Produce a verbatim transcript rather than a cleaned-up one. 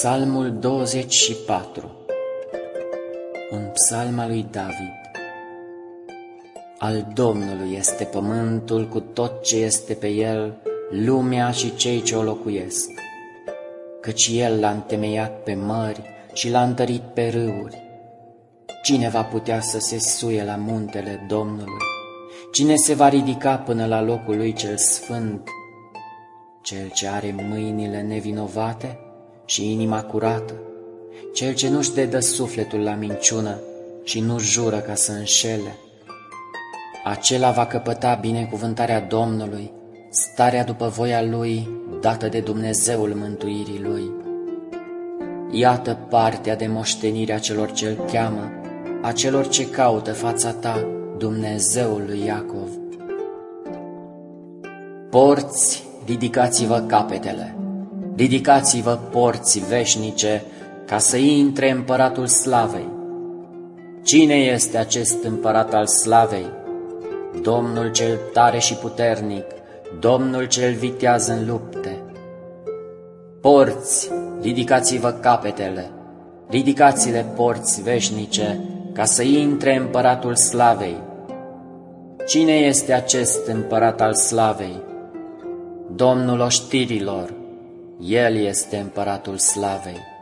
Psalmul douăzeci și patru. Un psalm al lui David. Al Domnului este pământul cu tot ce este pe el, lumea și cei ce o locuiesc. Căci el l-a întemeiat pe mări și l-a întărit pe râuri. Cine va putea să se suie la muntele Domnului? Cine se va ridica până la locul lui cel sfânt? Cel ce are mâinile nevinovate și inima curată, cel ce nu-și dedă sufletul la minciună și nu jură ca să înșele. Acela va căpăta binecuvântarea Domnului, starea după voia lui, dată de Dumnezeul mântuirii lui. Iată partea de moștenire a celor ce-L cheamă, a celor ce caută fața ta, Dumnezeul lui Iacov. Porți, ridicați-vă capetele, ridicați-vă porți veșnice, ca să intre împăratul slavei. Cine este acest împărat al slavei? Domnul cel tare și puternic, Domnul cel vitează în lupte. Porți, ridicați-vă capetele, ridicați-le porți veșnice, ca să intre împăratul slavei. Cine este acest împărat al slavei? Domnul oștirilor, El este împăratul slavei.